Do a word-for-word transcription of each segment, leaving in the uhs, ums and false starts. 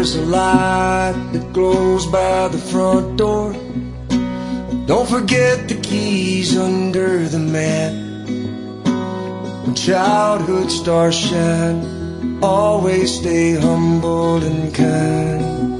there's a light that glows by the front door. Don't forget the keys under the mat. When childhood stars shine, always stay humble and kind.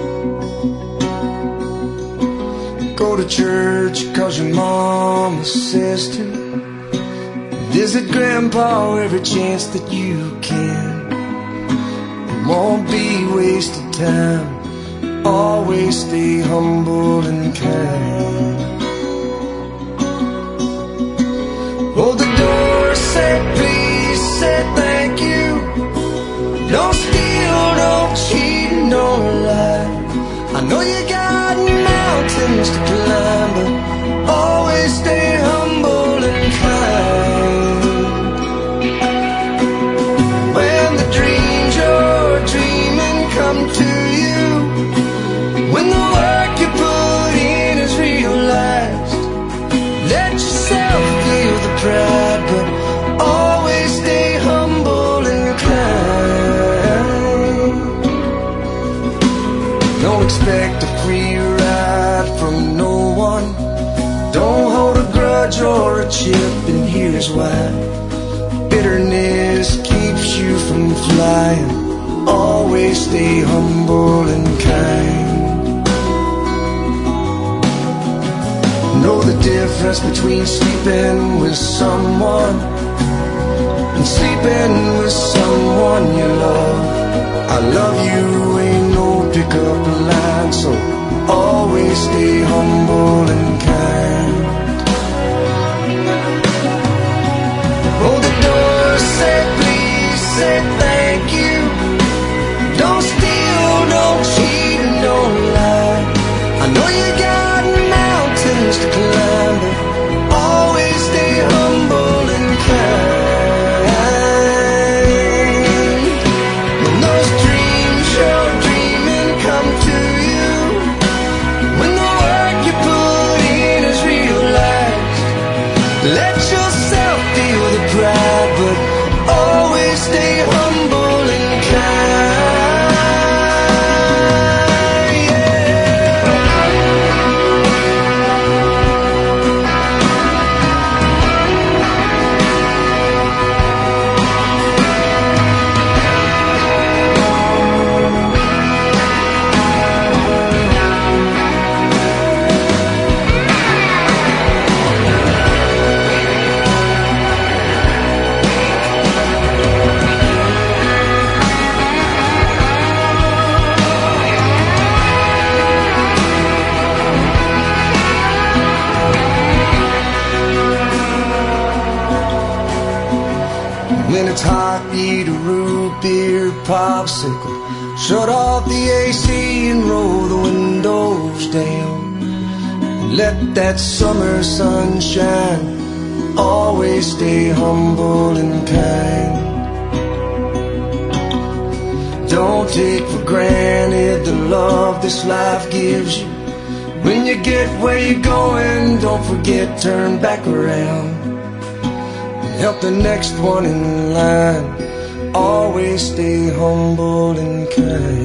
Go to church cause your mama says to. Visit grandpa every chance that you can. It won't be wasted time. Always stay humble and kind. Hold the door, say please, say thank you. Don't steal, don't cheat, don't lie. I know you got mountains to climb, but always stay humble and kind. When the dreams you're dreaming come to you, when the work you put in is realized, let yourself feel the pride, but always stay humble and kind. Don't expect a free ride from no one. Don't hold a grudge or a chip, and here's why. Bitterness keeps you from flying. Always stay humble and kind. Know the difference between sleeping with someone and sleeping with someone you love. I love you ain't no pickup line, so always stay humble and kind. Hold the door, say please, say thank you. Don't steal, don't cheat, and don't lie. I know you got mountains to climb, but always stay humble and kind. When those dreams you're dreaming come to you, when the work you put in is realized, let yourself feel the pride, but always stay humble and kind. When it's hot, eat a root beer popsicle. Shut off the A C and roll the windows down. Let that summer sun shine. Always stay humble and kind. Don't take for granted the love this life gives you. When you get where you're going, don't forget, turn back around. Help the next one in line. Always stay humble and kind.